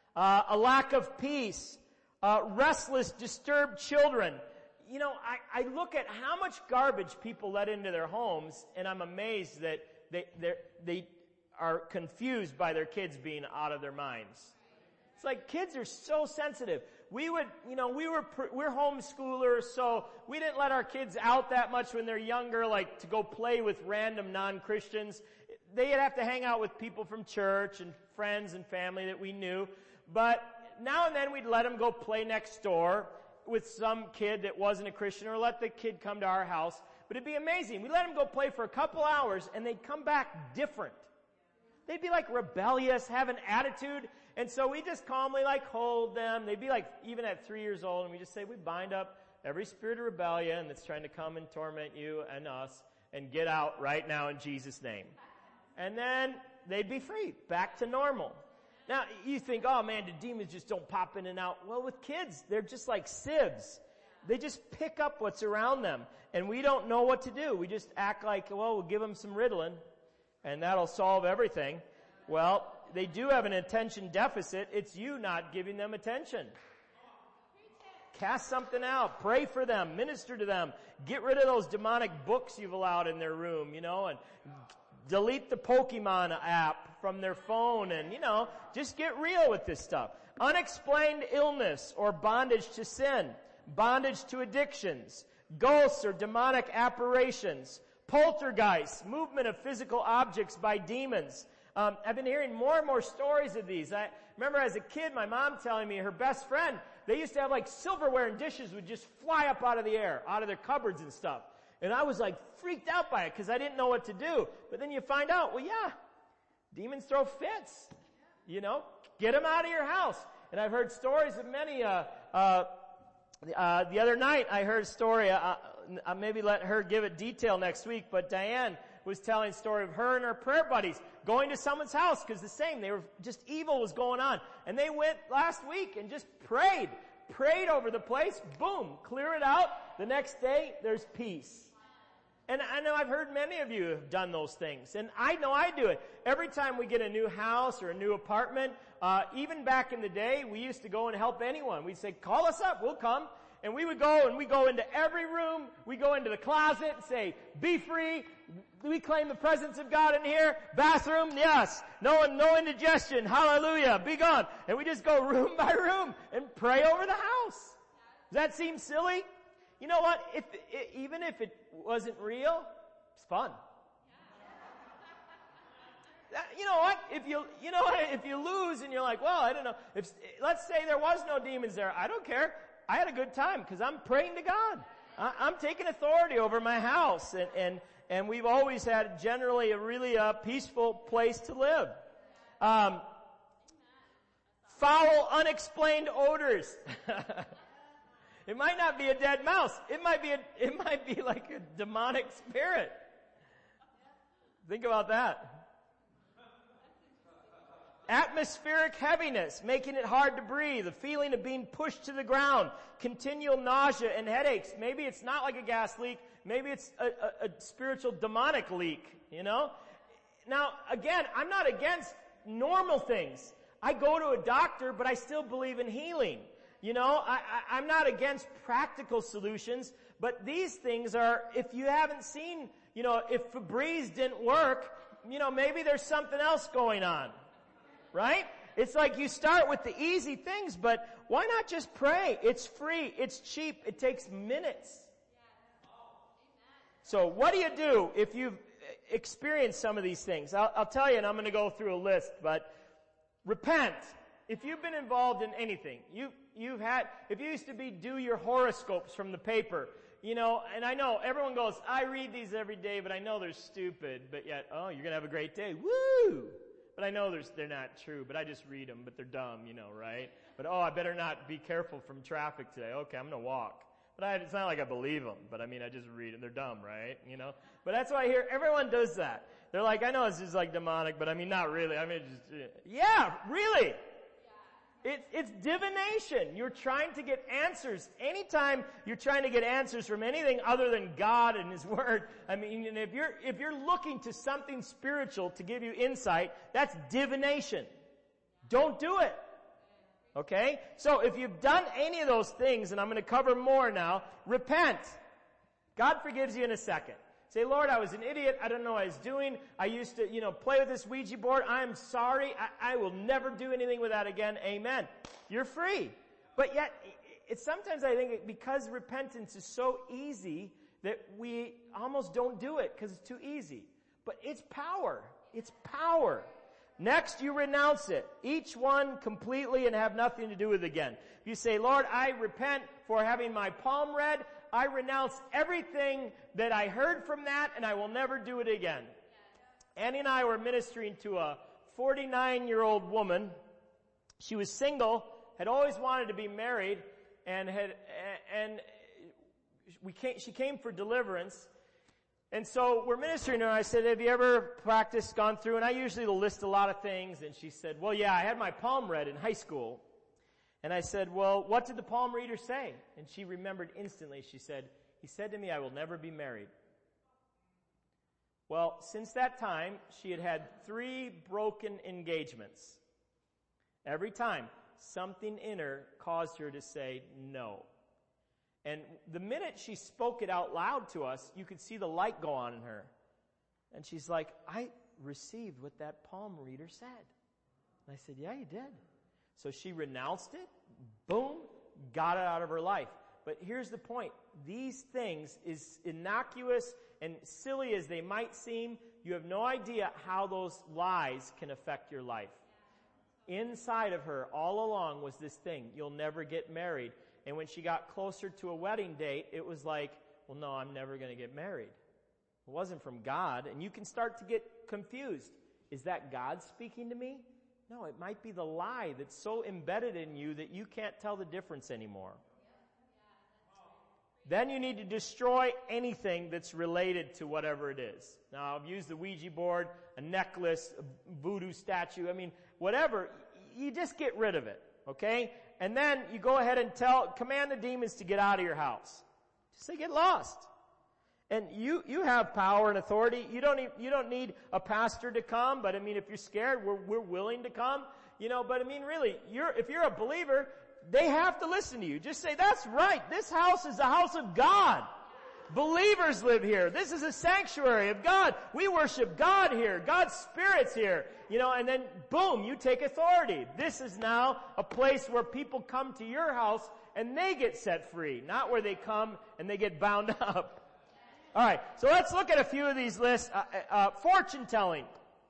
uh, a lack of peace, uh, restless, disturbed children. You know, I, I look at how much garbage people let into their homes, and I'm amazed that they they are confused by their kids being out of their minds. It's like kids are so sensitive. We would, you know, we were, we're homeschoolers, so we didn't let our kids out that much when they're younger, like to go play with random non-Christians. They'd have to hang out with people from church and friends and family that we knew. But now and then we'd let them go play next door with some kid that wasn't a Christian, or let the kid come to our house. But it'd be amazing. We'd let them go play for a couple hours, and they'd come back different. They'd be like rebellious, have an attitude. And so we just calmly like hold them. They'd be like even at three years old, and we just say, we bind up every spirit of rebellion that's trying to come and torment you and us, and get out right now in Jesus' name. And then they'd be free, back to normal. Now, you think, oh man, the demons just don't pop in and out. Well, with kids, they're just like sieves. They just pick up what's around them, and we don't know what to do. We just act like, well, we'll give them some Ritalin, and that'll solve everything. Well, they do have an attention deficit. It's you not giving them attention. Cast something out. Pray for them. Minister to them. Get rid of those demonic books you've allowed in their room, you know, and delete the Pokemon app from their phone, and, you know, just get real with this stuff. Unexplained illness or bondage to sin, bondage to addictions, ghosts or demonic apparitions, poltergeists, movement of physical objects by demons. Um, I've been hearing more and more stories of these. I remember as a kid, my mom telling me her best friend, they used to have like silverware and dishes would just fly up out of the air, out of their cupboards and stuff. And I was like freaked out by it because I didn't know what to do. But then you find out, well, yeah, demons throw fits. You know, get them out of your house. And I've heard stories of many. Uh, uh, uh, the other night, I heard a story. Uh, I'll maybe let her give it detail next week. But Diane was telling a story of her and her prayer buddies going to someone's house because the same, they were just evil was going on. And they went last week and just prayed, prayed over the place. Boom, clear it out. The next day, there's peace. And I know I've heard many of you have done those things. And I know I do it. Every time we get a new house or a new apartment, uh, even back in the day, we used to go and help anyone. We'd say, call us up, we'll come. And we would go and we go into every room. We go into the closet and say, be free. We claim the presence of God in here. Bathroom, yes. No, no indigestion. Hallelujah. Be gone. And we just go room by room and pray over the house. Does that seem silly? You know what? If it, even if it wasn't real, it's fun. That, you know what? If you you know what? If you lose and you're like, well, I don't know. If let's say there was no demons there, I don't care. I had a good time because I'm praying to God. I, I'm taking authority over my house, and and and we've always had generally a really uh, peaceful place to live. Um, foul, unexplained odors. It might not be a dead mouse. It might be a, it might be like a demonic spirit. Think about that. Atmospheric heaviness, making it hard to breathe, the feeling of being pushed to the ground, continual nausea and headaches. Maybe it's not like a gas leak. Maybe it's a, a, a spiritual demonic leak, you know? Now, again, I'm not against normal things. I go to a doctor, but I still believe in healing. You know, I, I, I'm not against practical solutions, but these things are, if you haven't seen, you know, if Febreze didn't work, you know, maybe there's something else going on, right? It's like you start with the easy things, but why not just pray? It's free, it's cheap, it takes minutes. So what do you do if you've experienced some of these things? I'll, I'll tell you, and I'm going to go through a list, but repent. If you've been involved in anything, you, you've had, if you used to be, do your horoscopes from the paper, you know, and I know everyone goes, I read these every day, but I know they're stupid, but yet, oh, you're going to have a great day. Woo! But I know there's, they're not true, but I just read them, but they're dumb, you know, right? But, oh, I better not be careful from traffic today. Okay, I'm going to walk. But I, it's not like I believe them, but I mean, I just read them. They're dumb, right? You know? But that's why I hear everyone does that. They're like, I know this is like demonic, but I mean, not really. I mean, just, yeah, really. It's, it's divination. You're trying to get answers. Anytime you're trying to get answers from anything other than God and His Word, I mean, and if you're, if you're looking to something spiritual to give you insight, that's divination. Don't do it. Okay? So if you've done any of those things, and I'm going to cover more now, repent. God forgives you in a second. Say, Lord, I was an idiot. I don't know what I was doing. I used to, you know, play with this Ouija board. I'm sorry. I, I will never do anything with that again. Amen. You're free. But yet, it's sometimes I think because repentance is so easy that we almost don't do it because it's too easy. But it's power. It's power. Next, you renounce it. Each one completely and have nothing to do with it again. If you say, Lord, I repent for having my palm read. I renounce everything that I heard from that, and I will never do it again. Annie and I were ministering to a forty-nine-year-old woman. She was single, had always wanted to be married, and had and we came, she came for deliverance. And so we're ministering to her. I said, have you ever practiced, gone through? And I usually list a lot of things. And she said, well, yeah, I had my palm read in high school. And I said, well, what did the palm reader say? And she remembered instantly. She said, he said to me, I will never be married. Well, since that time, she had had three broken engagements. Every time, something in her caused her to say no. And the minute she spoke it out loud to us, you could see the light go on in her. And she's like, I received what that palm reader said. And I said, yeah, you did. So she renounced it, boom, got it out of her life. But here's the point. These things, as innocuous and silly as they might seem, you have no idea how those lies can affect your life. Inside of her, all along, was this thing, you'll never get married. And when she got closer to a wedding date, it was like, well, no, I'm never going to get married. It wasn't from God. And you can start to get confused. Is that God speaking to me? No, it might be the lie that's so embedded in you that you can't tell the difference anymore. Then you need to destroy anything that's related to whatever it is. Now, I've used the Ouija board, a necklace, a voodoo statue. I mean, whatever. You just get rid of it, okay? And then you go ahead and tell, command the demons to get out of your house. Just say, get lost. And you, you have power and authority. You don't need, you don't need a pastor to come, but I mean, if you're scared, we're, we're willing to come. You know, but I mean, really, you're, if you're a believer, they have to listen to you. Just say, that's right. This house is the house of God. Believers live here. This is a sanctuary of God. We worship God here. God's Spirit's here. You know, and then boom, you take authority. This is now a place where people come to your house and they get set free, not where they come and they get bound up. All right, so let's look at a few of these lists. Uh, uh, fortune telling.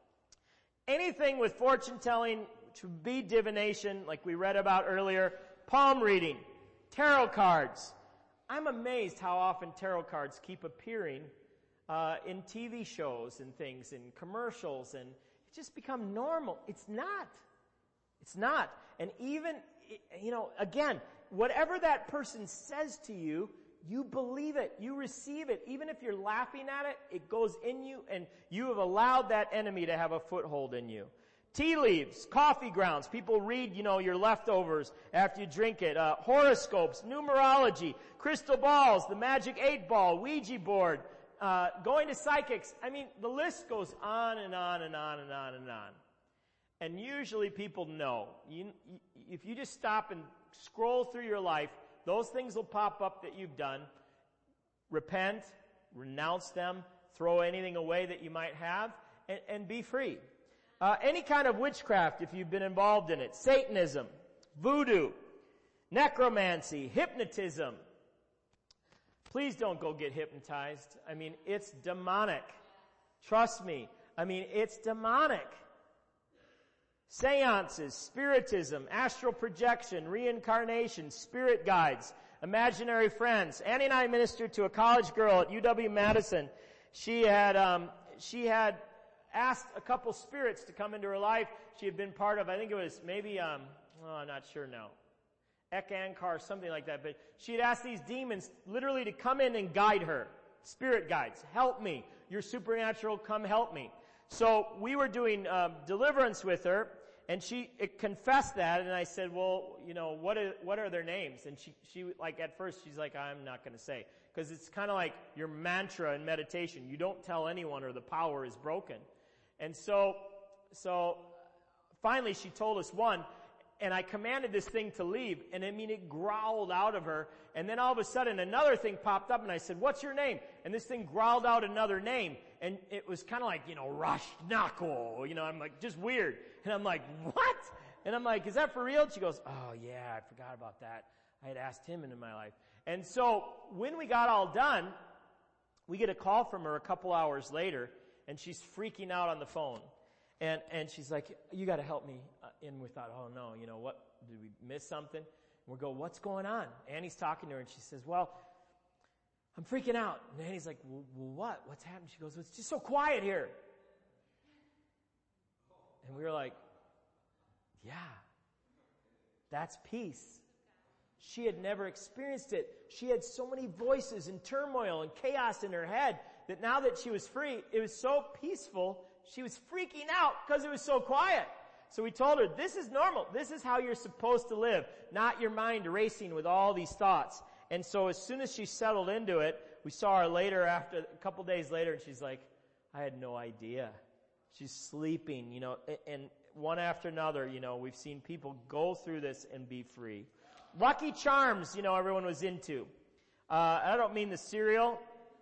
Anything with fortune telling to be divination, like we read about earlier. Palm reading, tarot cards. I'm amazed how often tarot cards keep appearing uh, in T V shows and things, and commercials, and it just become normal. It's not. It's not. And even, you know, again, whatever that person says to you, you believe it. You receive it. Even if you're laughing at it, it goes in you, and you have allowed that enemy to have a foothold in you. Tea leaves, coffee grounds. People read, you know, your leftovers after you drink it. Uh, horoscopes, numerology, crystal balls, the magic eight ball, Ouija board, uh, going to psychics. I mean, the list goes on and on and on and on and on. And usually people know. You, if you just stop and scroll through your life, those things will pop up that you've done. Repent, renounce them, throw anything away that you might have, and, and be free. Uh, any kind of witchcraft, if you've been involved in it. Satanism, voodoo, necromancy, hypnotism. Please don't go get hypnotized. I mean, it's demonic. Trust me. I mean, it's demonic. Seances, spiritism, astral projection, reincarnation, spirit guides, imaginary friends. Annie and I ministered to a college girl at U W-Madison. She had, um, she had asked a couple spirits to come into her life. She had been part of, I think it was maybe, um, oh, I'm not sure now, Ekankar, something like that. But she had asked these demons literally to come in and guide her. Spirit guides, help me. You're supernatural, come help me. So we were doing um, deliverance with her, and she it confessed that, and I said, well, you know, what are, what are their names? And she, she like, at first, she's like, I'm not going to say. Because it's kind of like your mantra in meditation. You don't tell anyone or the power is broken. And so, so finally she told us one, and I commanded this thing to leave, and I mean, it growled out of her, and then all of a sudden another thing popped up, and I said, what's your name? And this thing growled out another name, and it was kind of like, you know, Rashnako, you know, I'm like, just weird. And I'm like, what? And I'm like, is that for real? And she goes, oh yeah, I forgot about that. I had asked him into my life. And so, when we got all done, we get a call from her a couple hours later, and she's freaking out on the phone. And, and she's like, you gotta help me. Uh, and we thought, oh no, you know what, did we miss something? And we go, what's going on? Annie's talking to her and she says, well, I'm freaking out. And Annie's like, well, well what? What's happening? She goes, well, it's just so quiet here. And we were like, yeah, that's peace. She had never experienced it. She had so many voices and turmoil and chaos in her head that now that she was free, it was so peaceful. She was freaking out because it was so quiet. So we told her, this is normal. This is how you're supposed to live, not your mind racing with all these thoughts. And so as soon as she settled into it, we saw her later after, a couple days later, and she's like, I had no idea. She's sleeping, you know, and one after another, you know, we've seen people go through this and be free. Lucky Charms, you know, everyone was into. Uh, I don't mean the cereal.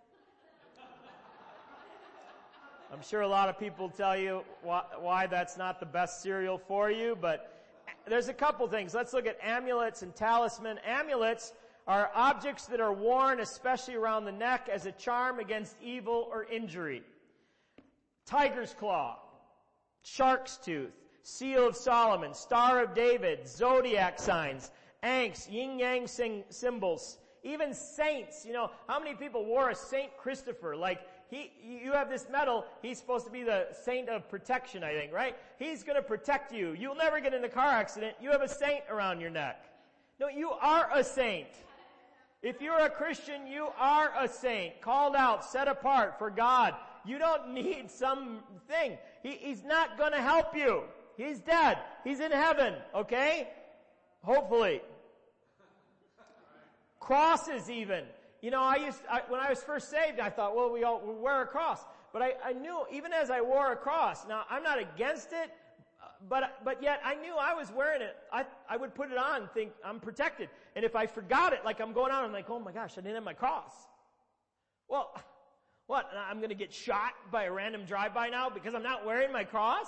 I'm sure a lot of people tell you why, why that's not the best cereal for you, but there's a couple things. Let's look at amulets and talisman. Amulets are objects that are worn, especially around the neck, as a charm against evil or injury. Tiger's claw, shark's tooth, seal of Solomon, star of David, zodiac signs, ankhs, yin-yang sing- symbols, even saints. You know, how many people wore a Saint Christopher? Like, He, you have this medal, he's supposed to be the saint of protection, I think, right? He's gonna protect you. You'll never get in a car accident. You have a saint around your neck. No, you are a saint. If you're a Christian, you are a saint. Called out, set apart for God. You don't need something. He, he's not gonna help you. He's dead. He's in heaven, okay? Hopefully. Crosses even. You know, I used, I, when I was first saved, I thought, well, we all we wear a cross. But I, I knew, even as I wore a cross, now I'm not against it, but, but yet I knew I was wearing it. I, I would put it on and think I'm protected. And if I forgot it, like I'm going out, I'm like, oh my gosh, I didn't have my cross. Well, what, I'm going to get shot by a random drive-by now because I'm not wearing my cross?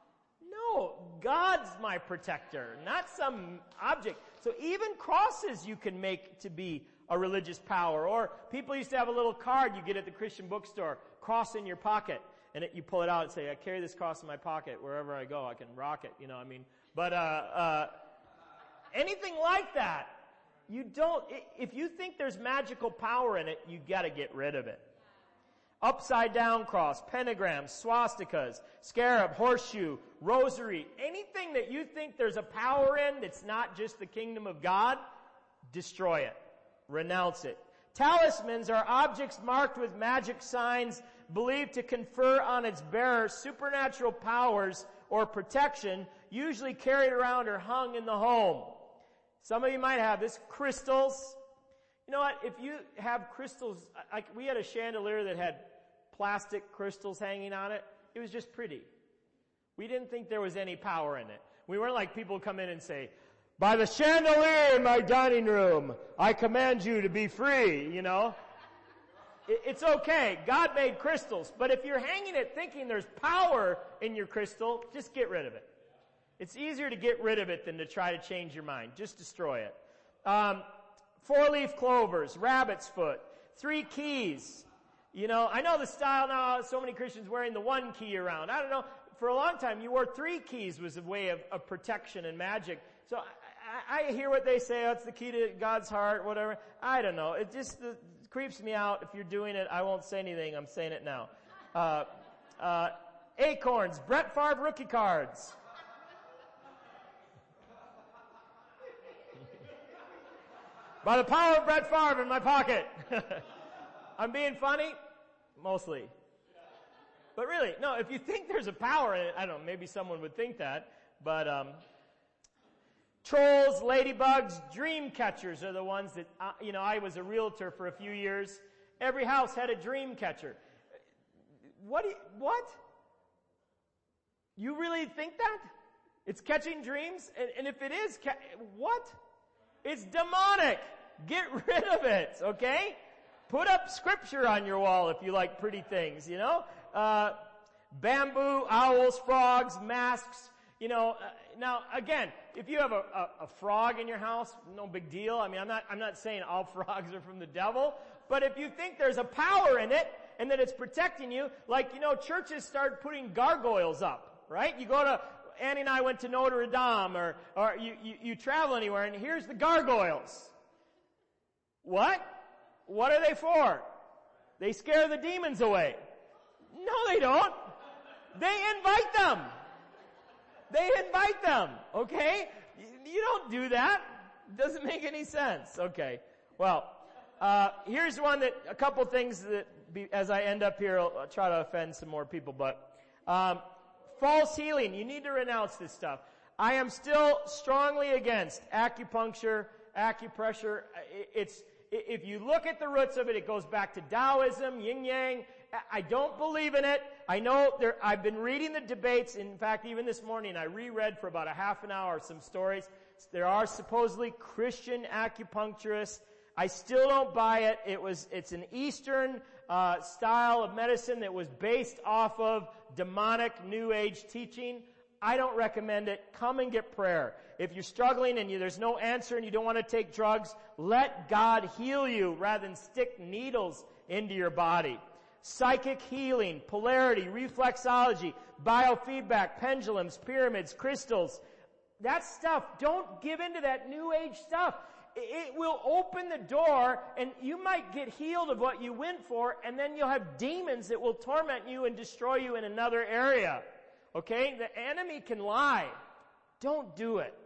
No, God's my protector, not some object. So even crosses you can make to be a religious power. Or people used to have a little card you get at the Christian bookstore, cross in your pocket, and it, you pull it out and say, I carry this cross in my pocket wherever I go. I can rock it, you know what I mean? But, uh, uh, anything like that, you don't, if you think there's magical power in it, you gotta get rid of it. Upside down cross, pentagrams, swastikas, scarab, horseshoe, rosary, anything that you think there's a power in that's not just the kingdom of God, destroy it. Renounce it. Talismans are objects marked with magic signs believed to confer on its bearer supernatural powers or protection, usually carried around or hung in the home. Some of you might have this. Crystals. You know what? If you have crystals, like we had a chandelier that had plastic crystals hanging on it. It was just pretty. We didn't think there was any power in it. We weren't like people come in and say, by the chandelier in my dining room, I command you to be free, you know. It's okay. God made crystals. But if you're hanging it thinking there's power in your crystal, just get rid of it. It's easier to get rid of it than to try to change your mind. Just destroy it. Um, four-leaf clovers, rabbit's foot, three keys. You know, I know the style now, so many Christians wearing the one key around. I don't know. For a long time, you wore three keys was a way of, of protection and magic. So I, I hear what they say, oh, it's the key to God's heart, whatever. I don't know. It just it creeps me out. If you're doing it, I won't say anything. I'm saying it now. Uh, uh, acorns, Brett Favre rookie cards. By the power of Brett Favre in my pocket. I'm being funny? Mostly. But really, no, if you think there's a power in it, I don't know, maybe someone would think that, but, um, trolls, ladybugs, dream catchers are the ones that, uh, you know, I was a realtor for a few years. Every house had a dream catcher. What? Do you, what? You really think that? It's catching dreams, and, and if it is, ca- what? It's demonic. Get rid of it, okay? Put up scripture on your wall if you like pretty things, you know? Uh, bamboo, owls, frogs, masks, you know. Uh, now, again, if you have a, a, a frog in your house, no big deal. I mean, I'm not, I'm not saying all frogs are from the devil, but if you think there's a power in it and that it's protecting you, like, you know, churches start putting gargoyles up, right? You go to, Annie and I went to Notre Dame, or, or you, you, you travel anywhere, and here's the gargoyles. What? What are they for? They scare the demons away. No, they don't. They invite them. They invite them, okay? You don't do that. It doesn't make any sense. Okay. Well, uh, here's one that, a couple things that, be, as I end up here, I'll, I'll try to offend some more people, but, um, false healing. You need to renounce this stuff. I am still strongly against acupuncture, acupressure. It's, if you look at the roots of it, it goes back to Taoism, yin yang. I don't believe in it. I know there, I've been reading the debates. In fact, even this morning, I reread for about a half an hour some stories. There are supposedly Christian acupuncturists. I still don't buy it. It was, it's an Eastern, uh, style of medicine that was based off of demonic New Age teaching. I don't recommend it. Come and get prayer. If you're struggling and you, there's no answer and you don't want to take drugs, let God heal you rather than stick needles into your body. Psychic healing, polarity, reflexology, biofeedback, pendulums, pyramids, crystals. That stuff, don't give into that New Age stuff. It will open the door and you might get healed of what you went for, and then you'll have demons that will torment you and destroy you in another area. Okay? The enemy can lie. Don't do it.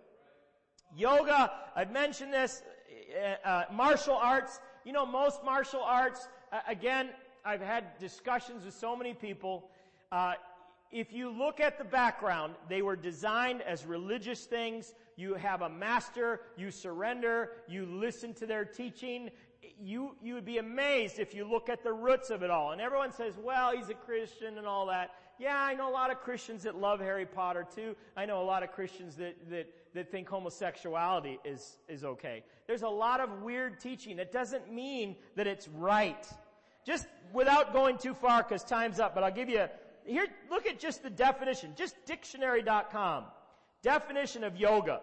Yoga, I've mentioned this, uh, uh, martial arts. You know, most martial arts, uh, again, I've had discussions with so many people. Uh, if you look at the background, they were designed as religious things. You have a master, you surrender, you listen to their teaching. You, you would be amazed if you look at the roots of it all. And everyone says, well, he's a Christian and all that. Yeah, I know a lot of Christians that love Harry Potter too. I know a lot of Christians that, that, that think homosexuality is, is okay. There's a lot of weird teaching. It doesn't mean that it's right. Just without going too far, because time's up, but I'll give you a, here, look at just the definition, just dictionary dot com. Definition of yoga.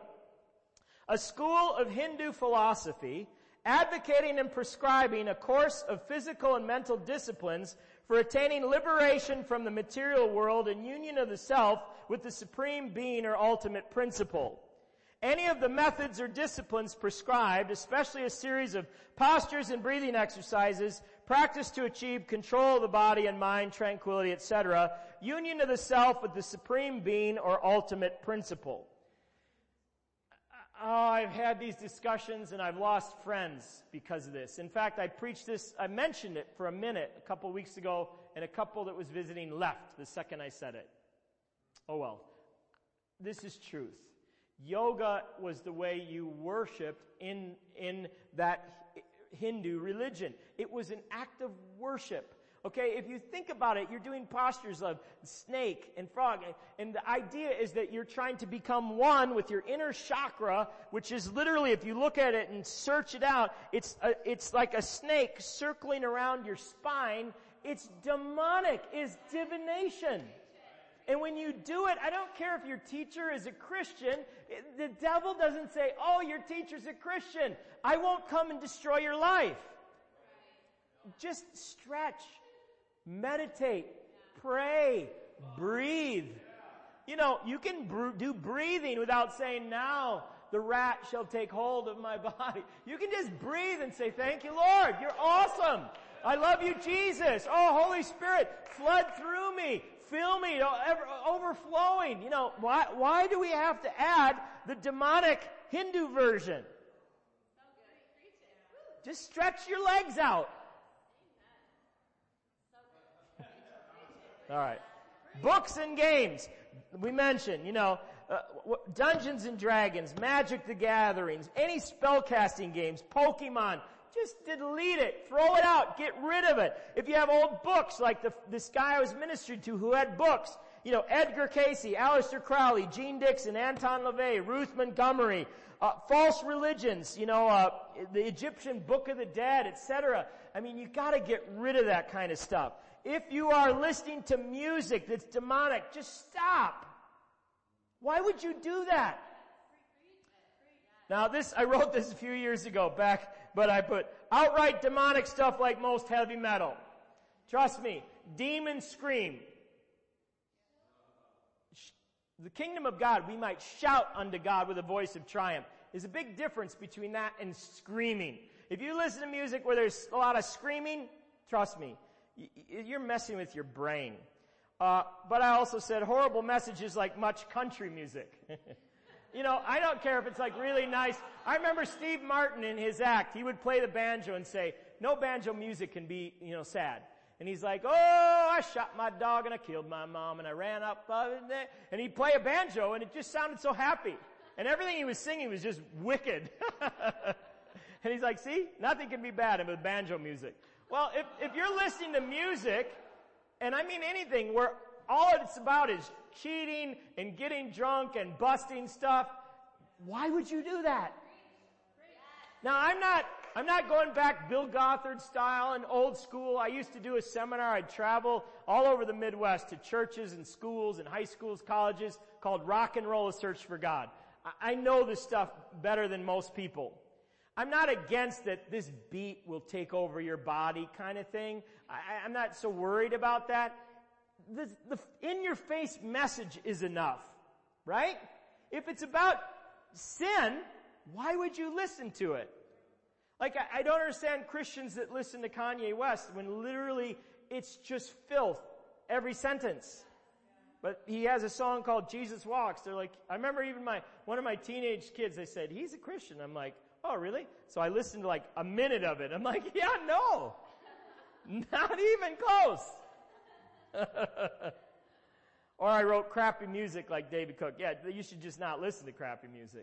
A school of Hindu philosophy advocating and prescribing a course of physical and mental disciplines for attaining liberation from the material world and union of the self with the supreme being or ultimate principle. Any of the methods or disciplines prescribed, especially a series of postures and breathing exercises, practiced to achieve control of the body and mind, tranquility, et cetera, union of the self with the supreme being or ultimate principle. Oh, I've had these discussions and I've lost friends because of this. In fact, I preached this, I mentioned it for a minute a couple weeks ago, and a couple that was visiting left the second I said it. Oh well. This is truth. Yoga was the way you worshiped in, in that Hindu religion. It was an act of worship. Okay, if you think about it, you're doing postures of snake and frog, and the idea is that you're trying to become one with your inner chakra, which is literally, if you look at it and search it out, it's a, it's like a snake circling around your spine. It's demonic. It's divination. And when you do it, I don't care if your teacher is a Christian, the devil doesn't say, oh, your teacher's a Christian, I won't come and destroy your life. Just stretch. Meditate, pray, breathe. You know, you can br- do breathing without saying, now the rat shall take hold of my body. You can just breathe and say, thank you, Lord. You're awesome. I love you, Jesus. Oh, Holy Spirit, flood through me. Fill me, overflowing. You know, why, why do we have to add the demonic Hindu version? Just stretch your legs out. All right. Books and games. We mentioned, you know, uh, Dungeons and Dragons, Magic the Gathering, any spellcasting games, Pokemon. Just delete it. Throw it out. Get rid of it. If you have old books, like the, this guy I was ministering to who had books, You know, Edgar Casey, Aleister Crowley, Gene Dixon, Anton LaVey, Ruth Montgomery, uh, false religions, you know, uh, the Egyptian Book of the Dead, et cetera. I mean, you gotta get rid of that kind of stuff. If you are listening to music that's demonic, just stop. Why would you do that? Now this, I wrote this a few years ago back, but I put outright demonic stuff like most heavy metal. Trust me, demons scream. The kingdom of God, we might shout unto God with a voice of triumph. There's a big difference between that and screaming. If you listen to music where there's a lot of screaming, trust me, you're messing with your brain. Uh, but I also said horrible messages like much country music. You know, I don't care if it's like really nice. I remember Steve Martin in his act, he would play the banjo and say, no banjo music can be, you know, sad. And he's like, oh, I shot my dog and I killed my mom and I ran up, uh, and he'd play a banjo and it just sounded so happy. And everything he was singing was just wicked. And he's like, see, nothing can be bad with banjo music. Well, if, if you're listening to music, and I mean anything where all it's about is cheating and getting drunk and busting stuff, why would you do that? Now, I'm not, I'm not going back Bill Gothard style and old school. I used to do a seminar. I'd travel all over the Midwest to churches and schools and high schools, colleges called Rock and Roll: A Search for God. I know this stuff better than most people. I'm not against that this beat will take over your body kind of thing. I, I'm not so worried about that. The, the in-your-face message is enough, right? If it's about sin, why would you listen to it? Like, I, I don't understand Christians that listen to Kanye West when literally it's just filth, every sentence. But he has a song called Jesus Walks. They're like, I remember even my, one of my teenage kids, they said, he's a Christian. I'm like, oh, really? So I listened to like a minute of it. I'm like, yeah, no. Not even close. Or I wrote crappy music like David Cook. Yeah, you should just not listen to crappy music.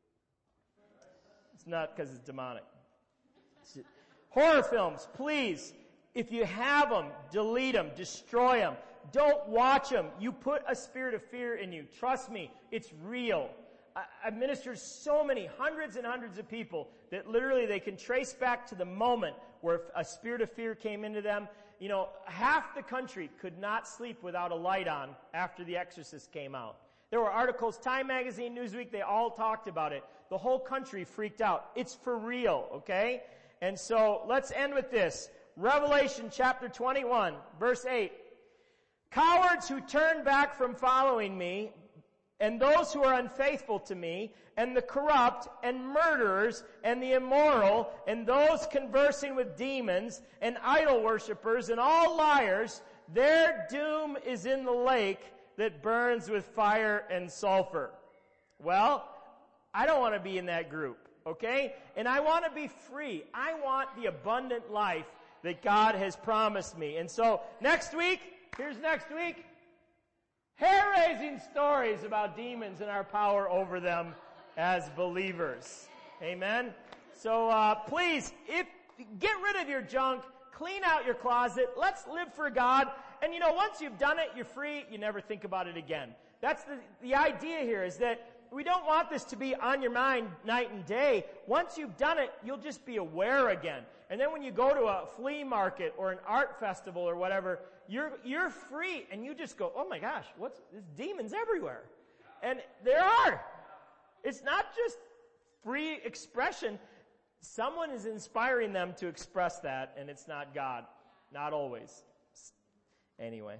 It's not because it's demonic. Horror films, please. If you have them, delete them, destroy them. Don't watch them. You put a spirit of fear in you. Trust me, it's real. I, I've ministered so many, hundreds and hundreds of people that literally they can trace back to the moment where a spirit of fear came into them. You know, half the country could not sleep without a light on after The Exorcist came out. There were articles, Time Magazine, Newsweek, they all talked about it. The whole country freaked out. It's for real, okay? And so let's end with this. Revelation chapter twenty-one, verse eight. Cowards who turn back from following me, and those who are unfaithful to me, and the corrupt, and murderers, and the immoral, and those conversing with demons, and idol worshippers, and all liars, their doom is in the lake that burns with fire and sulfur. Well, I don't want to be in that group, okay? And I want to be free. I want the abundant life that God has promised me. And so, next week, here's next week, hair-raising stories about demons and our power over them as believers. Amen? So, uh, please, if, get rid of your junk, clean out your closet, let's live for God, and you know, once you've done it, you're free, you never think about it again. That's the, the idea here, is that we don't want this to be on your mind night and day. Once you've done it, you'll just be aware again. And then when you go to a flea market or an art festival or whatever, you're, you're free and you just go, oh my gosh, what's, there's demons everywhere. And there are. It's not just free expression. Someone is inspiring them to express that, and it's not God. Not always. Anyway.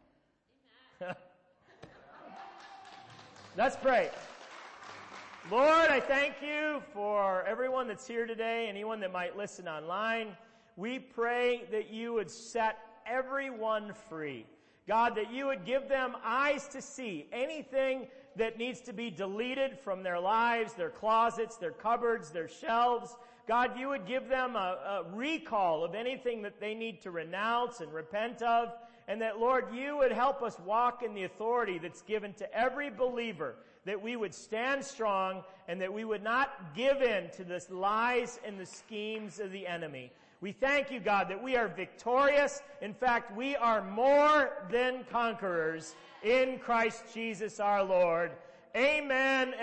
Let's pray. Lord, I thank you for everyone that's here today, anyone that might listen online. We pray that you would set everyone free. God, that you would give them eyes to see anything that needs to be deleted from their lives, their closets, their cupboards, their shelves. God, you would give them a, a recall of anything that they need to renounce and repent of. And that, Lord, you would help us walk in the authority that's given to every believer, that we would stand strong and that we would not give in to the lies and the schemes of the enemy. We thank you, God, that we are victorious. In fact, we are more than conquerors in Christ Jesus our Lord. Amen.